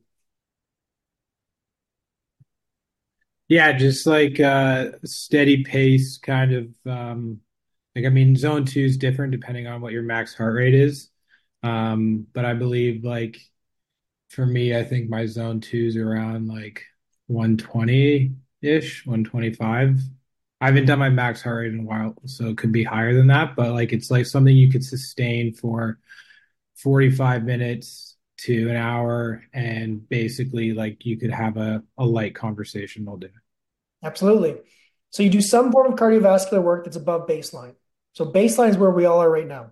Yeah, just like uh steady pace kind of um like I mean zone two is different depending on what your max heart rate is. Um but I believe like for me I think my zone two is around like one twenty-ish, one twenty-five. I haven't done my max heart rate in a while, so it could be higher than that, but like it's like something you could sustain for forty-five minutes to an hour, and basically like you could have a, a light conversation all day. Absolutely. So you do some form of cardiovascular work that's above baseline. So baseline is where we all are right now.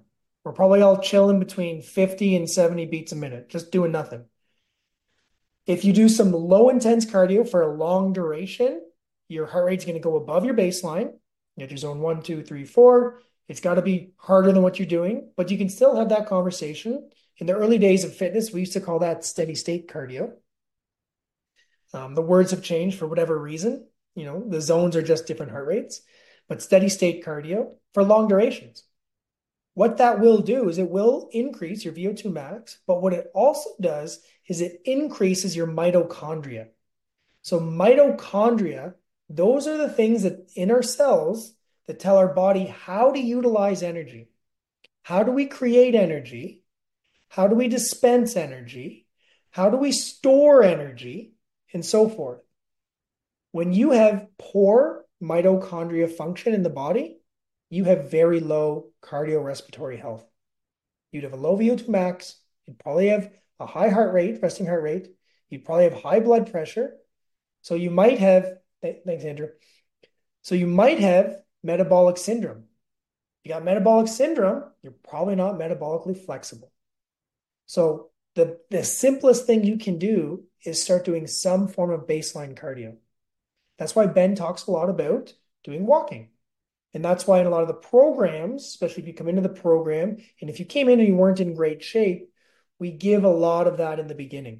We're probably all chilling between fifty and seventy beats a minute, just doing nothing. If you do some low intense cardio for a long duration, your heart rate's going to go above your baseline. You get your zone one, two, three, four. It's got to be harder than what you're doing, but you can still have that conversation. In the early days of fitness, we used to call that steady state cardio. Um, the words have changed for whatever reason. You know, the zones are just different heart rates, but steady state cardio for long durations. What that will do is it will increase your V O two max, but what it also does is it increases your mitochondria. So mitochondria, those are the things that in our cells that tell our body how to utilize energy. How do we create energy? How do we dispense energy? How do we store energy? And so forth. When you have poor mitochondria function in the body, you have very low cardiorespiratory health. You'd have a low V O two max. You'd probably have a high heart rate, resting heart rate. You'd probably have high blood pressure. So you might have, thanks, Andrew. So you might have metabolic syndrome. If you got metabolic syndrome, you're probably not metabolically flexible. So the, the simplest thing you can do is start doing some form of baseline cardio. That's why Ben talks a lot about doing walking. And that's why in a lot of the programs, especially if you come into the program, and if you came in and you weren't in great shape, we give a lot of that in the beginning.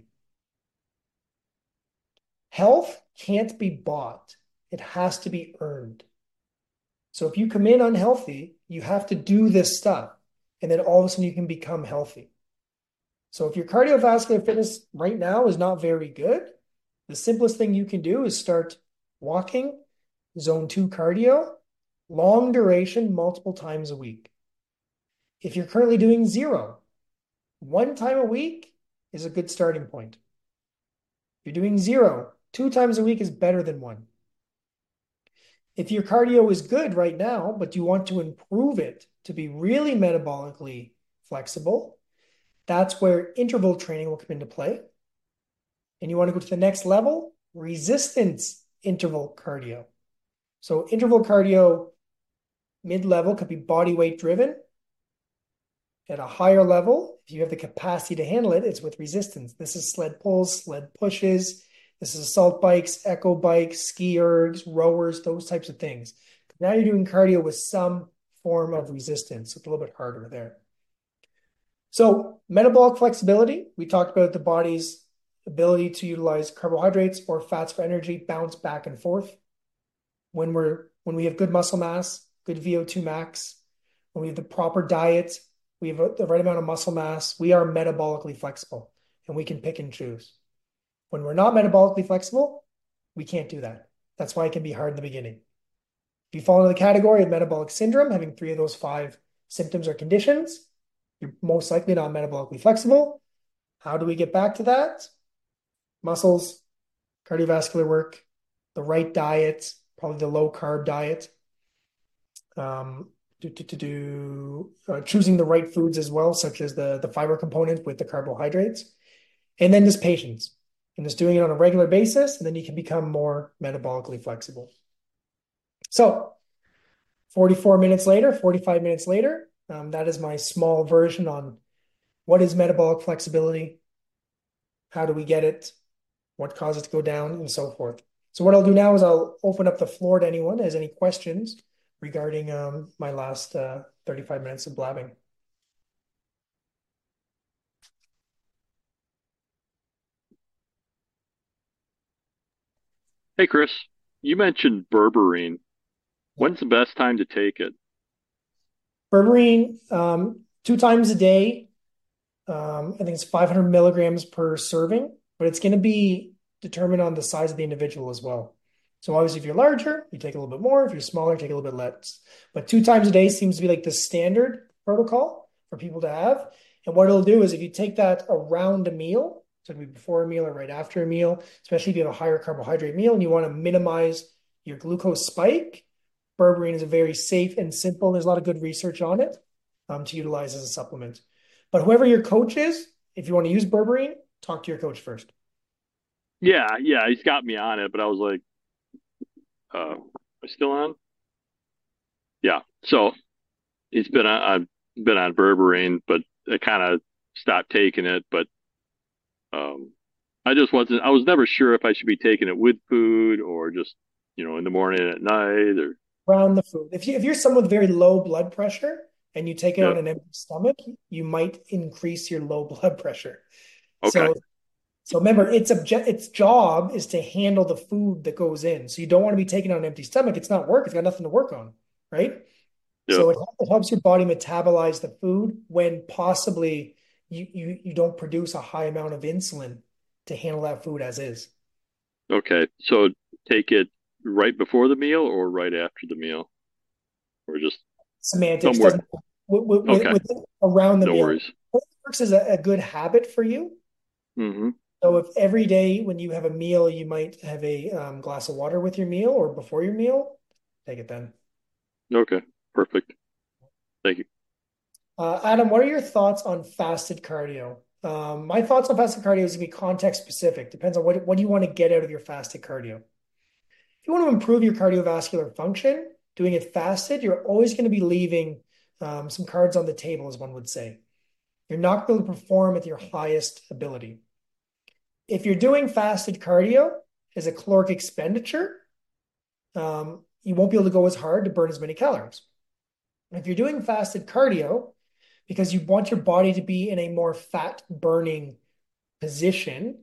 Health can't be bought. It has to be earned. So if you come in unhealthy, you have to do this stuff. And then all of a sudden you can become healthy. So if your cardiovascular fitness right now is not very good, the simplest thing you can do is start walking, zone two cardio, long duration, multiple times a week. If you're currently doing zero, one time a week is a good starting point. If you're doing zero, two times a week is better than one. If your cardio is good right now, but you want to improve it to be really metabolically flexible, that's where interval training will come into play. And you want to go to the next level, resistance interval cardio. So interval cardio mid-level could be body weight driven. At a higher level, if you have the capacity to handle it, it's with resistance. This is sled pulls, sled pushes. This is assault bikes, echo bikes, ski ergs, rowers, those types of things. Now you're doing cardio with some form of resistance. So it's a little bit harder there. So metabolic flexibility, we talked about the body's ability to utilize carbohydrates or fats for energy, bounce back and forth. When we're when we have good muscle mass, good V O two max, when we have the proper diet, we have the right amount of muscle mass, we are metabolically flexible and we can pick and choose. When we're not metabolically flexible, we can't do that. That's why it can be hard in the beginning. If you fall into the category of metabolic syndrome, having three of those five symptoms or conditions, you're most likely not metabolically flexible. How do we get back to that? Muscles, cardiovascular work, the right diet, probably the low carb diet. Um, do, do, do, do, uh, choosing the right foods as well, such as the, the fiber component with the carbohydrates. And then just patience. And just doing it on a regular basis, and then you can become more metabolically flexible. So forty-four minutes later, forty-five minutes later, um, that is my small version on what is metabolic flexibility, how do we get it, what causes it to go down, and so forth. So what I'll do now is I'll open up the floor to anyone who has any questions regarding um, my last uh, thirty-five minutes of blabbing. Hey, Chris, you mentioned berberine. When's the best time to take it? Berberine, um, two times a day. Um, I think it's five hundred milligrams per serving, but it's going to be determined on the size of the individual as well. So obviously, if you're larger, you take a little bit more. If you're smaller, take a little bit less. But two times a day seems to be like the standard protocol for people to have. And what it'll do is if you take that around a meal, so it'll be before a meal or right after a meal, especially if you have a higher carbohydrate meal and you want to minimize your glucose spike, berberine is a very safe and simple. There's a lot of good research on it um, to utilize as a supplement. But whoever your coach is, if you want to use berberine, talk to your coach first. Yeah, yeah, he's got me on it, but I was like, uh, am I still on? Yeah. So it's been, I, been on berberine, but I kind of stopped taking it. But um, I just wasn't. I was never sure if I should be taking it with food or just you know in the morning and at night or Around the food. If you if you're someone with very low blood pressure and you take it yeah. on an empty stomach, you might increase your low blood pressure. Okay. So so remember, its obje its job is to handle the food that goes in. So you don't want to be taking it on an empty stomach. It's not work. It's got nothing to work on, right? Yeah. So it, it helps your body metabolize the food when possibly you, you you don't produce a high amount of insulin to handle that food as is. Okay. So take it right before the meal or right after the meal or just Semantics somewhere. doesn't with, with, Okay. with around the No meal. worries. What works as a, a good habit for you. Mm-hmm. So if every day when you have a meal, you might have a um, glass of water with your meal or before your meal, take it then. Okay. Perfect. Thank you. Uh, Adam, what are your thoughts on fasted cardio? Um, my thoughts on fasted cardio is going to be context specific. Depends on what, what do you want to get out of your fasted cardio. If you want to improve your cardiovascular function, doing it fasted, you're always going to be leaving um, some cards on the table, as one would say. You're not going to perform at your highest ability. If you're doing fasted cardio as a caloric expenditure, um, you won't be able to go as hard to burn as many calories. If you're doing fasted cardio because you want your body to be in a more fat burning position,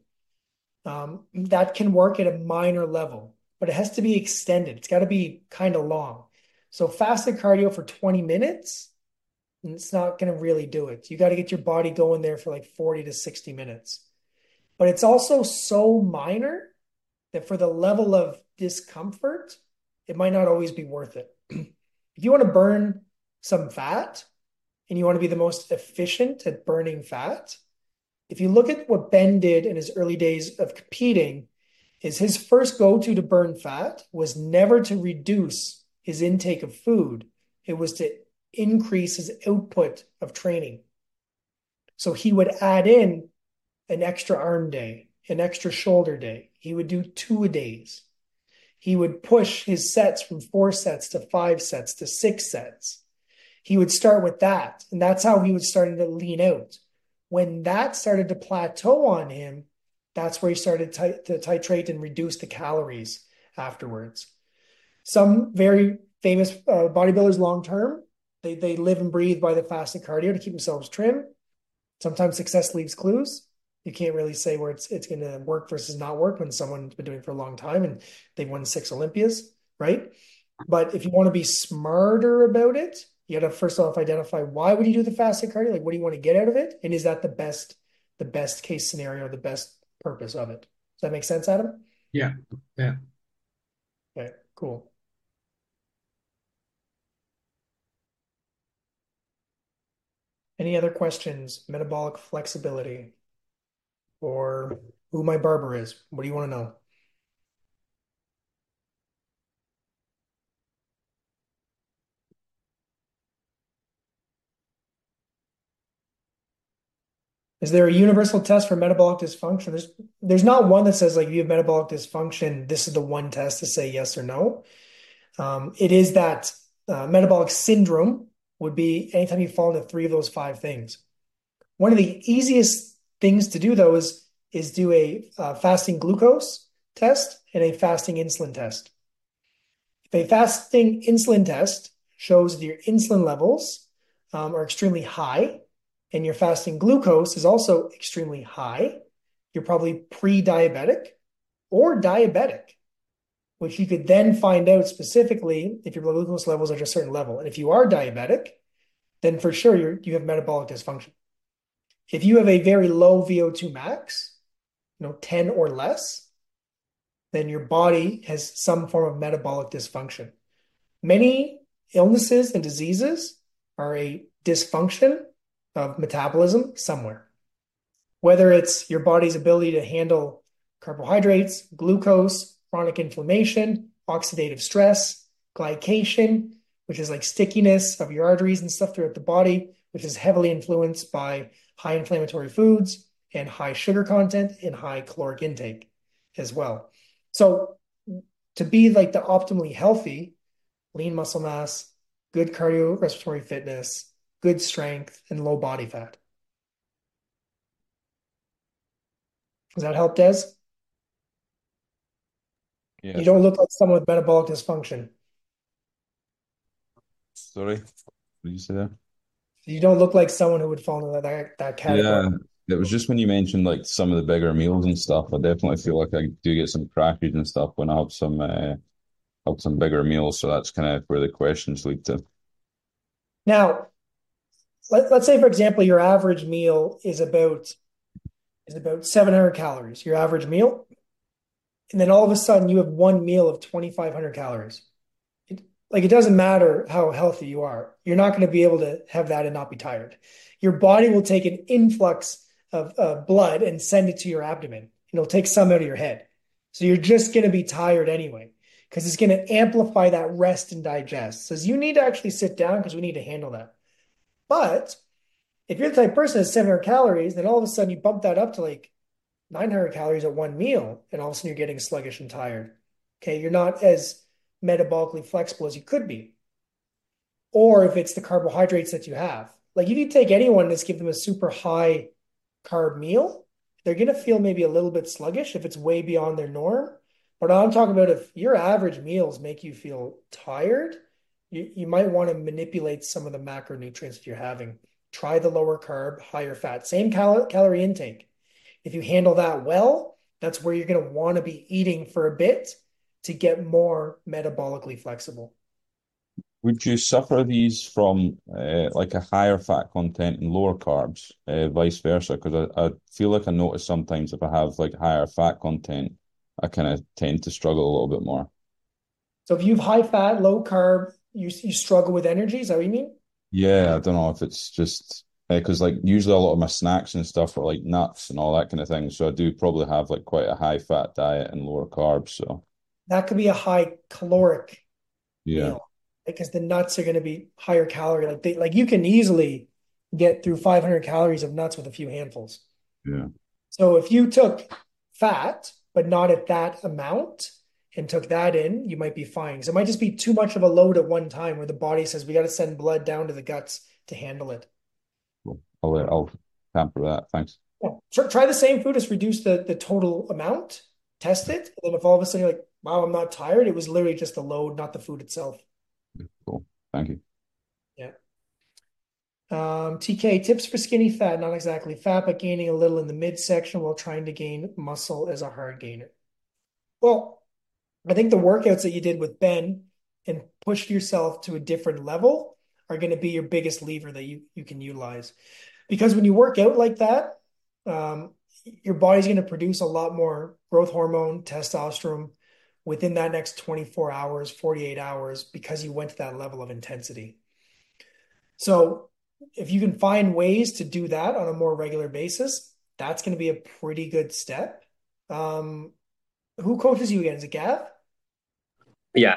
um, that can work at a minor level, but it has to be extended. It's got to be kind of long. So fasted cardio for twenty minutes, it's not going to really do it. You got to get your body going there for like forty to sixty minutes. But it's also so minor that for the level of discomfort, it might not always be worth it. If you want to burn some fat and you want to be the most efficient at burning fat, if you look at what Ben did in his early days of competing, is his first go-to to burn fat was never to reduce his intake of food. It was to increase his output of training. So he would add in an extra arm day, an extra shoulder day. He would do two a days. He would push his sets from four sets to five sets to six sets. He would start with that. And that's how he was starting to lean out. When that started to plateau on him, that's where he started to titrate and reduce the calories afterwards. Some very famous uh, bodybuilders long-term, they, they live and breathe by the fasted cardio to keep themselves trim. Sometimes success leaves clues. You can't really say where it's it's going to work versus not work when someone's been doing it for a long time and they've won six Olympias, right? But if you want to be smarter about it, you got to first off identify why would you do the fasted cardio? Like, what do you want to get out of it? And is that the best, the best case scenario, the best purpose of it? Does that make sense, Adam? Yeah. Yeah. Okay, cool. Any other questions? Metabolic flexibility or who my barber is? What do you want to know? Is there a universal test for metabolic dysfunction? There's there's not one that says like if you have metabolic dysfunction, this is the one test to say yes or no. Um, it is that uh, metabolic syndrome would be anytime you fall into three of those five things. One of the easiest things to do though is is do a uh, fasting glucose test and a fasting insulin test. If a fasting insulin test shows that your insulin levels um, are extremely high, and your fasting glucose is also extremely high, you're probably pre-diabetic or diabetic, which you could then find out specifically if your blood glucose levels are at a certain level. And if you are diabetic, then for sure you're, you have metabolic dysfunction. If you have a very low V O two max, you know, ten or less, then your body has some form of metabolic dysfunction. Many illnesses and diseases are a dysfunction of metabolism somewhere. Whether it's your body's ability to handle carbohydrates, glucose, chronic inflammation, oxidative stress, glycation, which is like stickiness of your arteries and stuff throughout the body, which is heavily influenced by high inflammatory foods and high sugar content and high caloric intake as well. So to be like the optimally healthy, lean muscle mass, good cardiorespiratory fitness, good strength, and low body fat. Does that help, Des? Yeah. You don't look like someone with metabolic dysfunction. Sorry, what did you say there? You don't look like someone who would fall into that, that category. Yeah, it was just when you mentioned like some of the bigger meals and stuff. I definitely feel like I do get some crashes and stuff when I have some uh, have some bigger meals. So that's kind of where the questions lead to. Now, let, let's say, for example, your average meal is about is about seven hundred calories, your average meal. And then all of a sudden you have one meal of twenty-five hundred calories. It, like it doesn't matter how healthy you are. You're not going to be able to have that and not be tired. Your body will take an influx of uh, blood and send it to your abdomen. It'll take some out of your head. So you're just going to be tired anyway, because it's going to amplify that rest and digest. Says you need to actually sit down because we need to handle that. But if you're the type of person that has seven hundred calories, then all of a sudden you bump that up to like nine hundred calories at one meal, and all of a sudden you're getting sluggish and tired. Okay, you're not as metabolically flexible as you could be. Or if it's the carbohydrates that you have. Like if you take anyone and just give them a super high carb meal, they're going to feel maybe a little bit sluggish if it's way beyond their norm. But I'm talking about if your average meals make you feel tired, you, you might want to manipulate some of the macronutrients that you're having. Try the lower carb, higher fat, same cal- calorie intake. If you handle that well, that's where you're going to want to be eating for a bit to get more metabolically flexible. Would you suffer these from uh, like a higher fat content and lower carbs, uh, vice versa? Because I, I feel like I notice sometimes if I have like higher fat content, I kind of tend to struggle a little bit more. So if you have high fat, low carb, you you struggle with energy, is that what you mean? Yeah, I don't know if it's just because like usually a lot of my snacks and stuff are like nuts and all that kind of thing. So I do probably have like quite a high fat diet and lower carbs. So That could be a high caloric yeah, meal because the nuts are going to be higher calorie. Like they, like you can easily get through five hundred calories of nuts with a few handfuls. yeah. So if you took fat, but not at that amount, and took that in, you might be fine. Because it might just be too much of a load at one time where the body says, we got to send blood down to the guts to handle it. Cool. I'll uh, I'll pamper that. Thanks. Yeah. So try the same food, just reduce the, the total amount, test it. And then if all of a sudden you're like, wow, I'm not tired, it was literally just the load, not the food itself. Cool. Thank you. Yeah. Um, T K, tips for skinny fat, not exactly fat, but gaining a little in the midsection while trying to gain muscle as a hard gainer. Well, I think the workouts that you did with Ben and pushed yourself to a different level are going to be your biggest lever that you, you can utilize. Because when you work out like that, um, your body's going to produce a lot more growth hormone, testosterone within that next twenty-four hours, forty-eight hours, because you went to that level of intensity. So if you can find ways to do that on a more regular basis, that's going to be a pretty good step. Um, who coaches you again? Is it Gav? Yeah.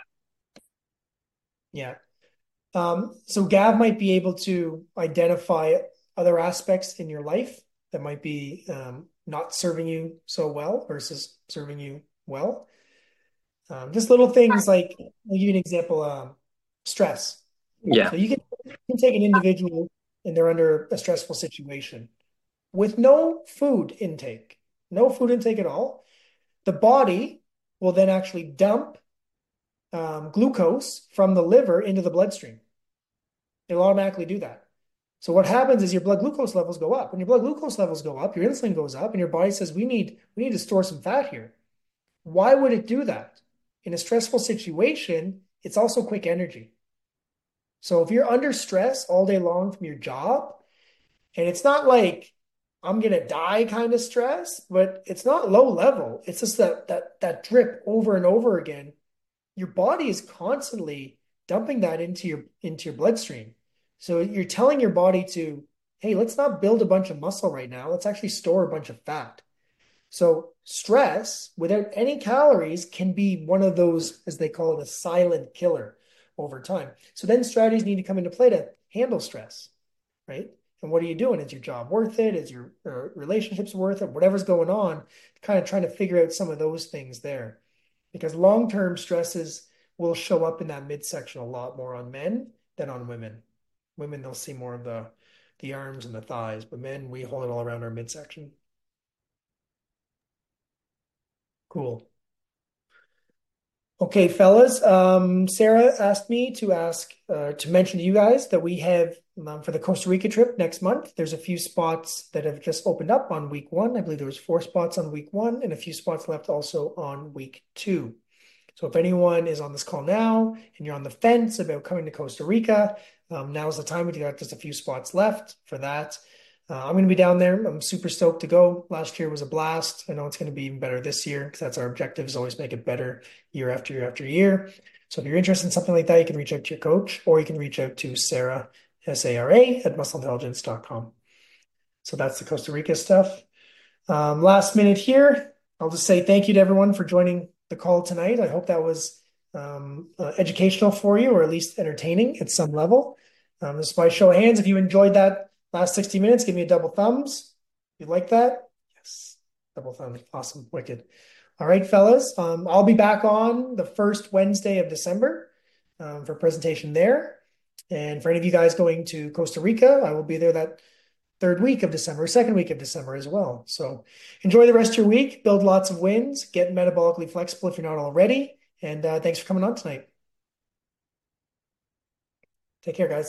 Yeah. Um, so Gav might be able to identify other aspects in your life that might be um, not serving you so well versus serving you well. Um, just little things like, I'll give you an example, um, stress. Yeah. So you can, you can take an individual and they're under a stressful situation with no food intake, no food intake at all. The body will then actually dump um, glucose from the liver into the bloodstream. It'll automatically do that. So what happens is your blood glucose levels go up. When your blood glucose levels go up, your insulin goes up, and your body says, we need, we need to store some fat here. Why would it do that? In a stressful situation, it's also quick energy. So if you're under stress all day long from your job, and it's not like I'm gonna die kind of stress, but it's not low level. It's just that that that drip over and over again. Your body is constantly dumping that into your into your bloodstream. So you're telling your body to, hey, let's not build a bunch of muscle right now. Let's actually store a bunch of fat. So stress without any calories can be one of those, as they call it, a silent killer over time. So then strategies need to come into play to handle stress, right? And what are you doing? Is your job worth it? Is your uh, relationships worth it? Whatever's going on, kind of trying to figure out some of those things there. Because long-term stresses will show up in that midsection a lot more on men than on women. Women, they'll see more of the the arms and the thighs, but men, we hold it all around our midsection. Cool. Okay, fellas. Um, Sarah asked me to ask uh, to mention to you guys that we have um, for the Costa Rica trip next month. There's a few spots that have just opened up on week one. I believe there was four spots on week one and a few spots left also on week two. So if anyone is on this call now and you're on the fence about coming to Costa Rica, um, now's the time. We've got just a few spots left for that. Uh, I'm going to be down there. I'm super stoked to go. Last year was a blast. I know it's going to be even better this year because that's our objective, is always make it better year after year after year. So if you're interested in something like that, you can reach out to your coach, or you can reach out to Sarah, S A R A, at muscle intelligence dot com. So that's the Costa Rica stuff. Um, last minute here, I'll just say thank you to everyone for joining the call tonight. I hope that was um, uh, educational for you, or at least entertaining at some level. Um, this is by show of hands. If you enjoyed that last sixty minutes, give me a double thumbs. You like that? Yes. Double thumbs. Awesome. Wicked. All right, fellas. Um, I'll be back on the first Wednesday of December um, for presentation there. And for any of you guys going to Costa Rica, I will be there that third week of December, second week of December as well. So enjoy the rest of your week. Build lots of wins. Get metabolically flexible if you're not already. And uh, thanks for coming on tonight. Take care, guys.